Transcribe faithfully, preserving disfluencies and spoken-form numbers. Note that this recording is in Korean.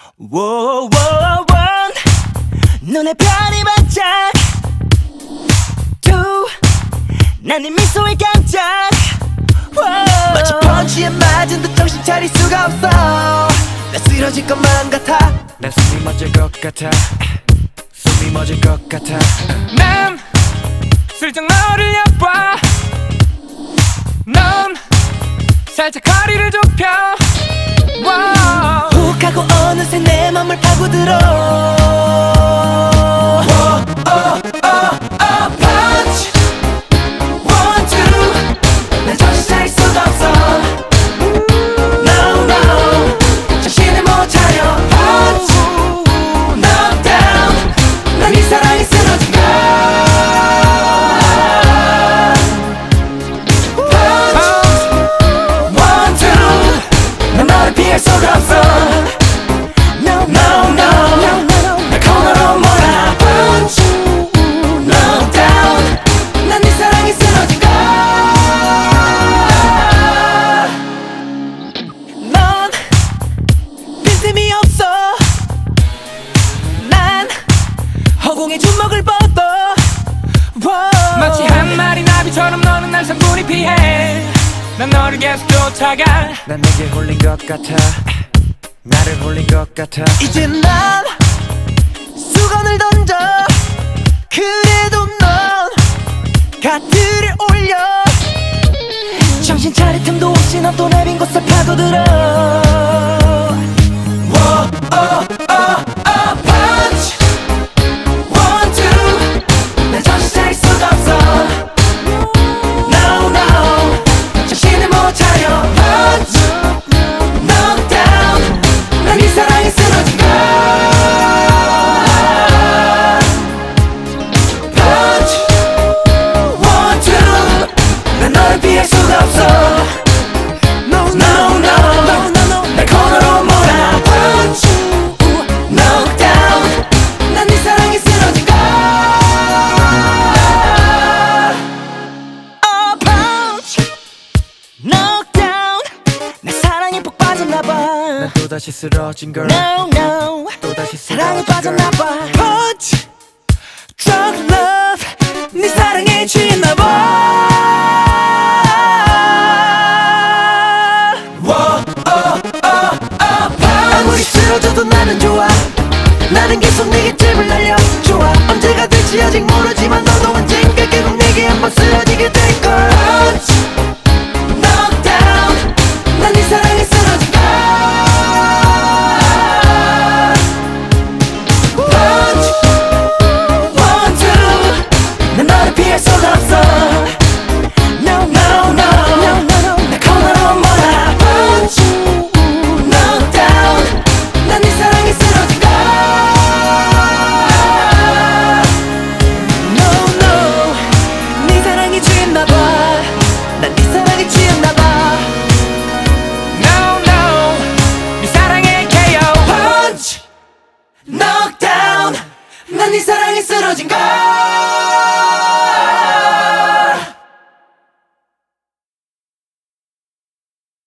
워워워 눈에 별이 반짝 두 난 네 미소에 깜짝 마치 펀치에 맞은 듯 정신 차릴 수가 없어 나 쓰러질 것만 같아 난 숨이 멎을 것 같아 숨이 멎을 것 같아 난 슬쩍 너를 엿봐 넌 살짝 거리를 좁혀 훅 하고 어느새 내 맘을 파고들어 허공에 주먹을 뻗어 마치 한 마리 나비처럼 너는 날 상분히 피해 난 너를 계속 쫓아가 난 내게 홀린 것 같아 나를 홀린 것 같아 이제 난 수건을 던져 그래도 넌 가트를 올려 정신 차릴 틈도 없이 넌 또 내빈 곳을 파고들어 난 또다시 쓰러진 걸 No no 또다시 사랑에 빠졌나봐 Punch Drug love 네 사랑에 취했나봐 아무리 쓰러져도 나는 좋아 나는 계속 내게 잽을 날려 좋아 언제가 될지 아직 모르지만 너도 언젠가 결국 내게 한번 쓰러지게 될걸 Punch Knock down 난 네 사랑에 쓰러진 난 네 사랑에 쓰러진 걸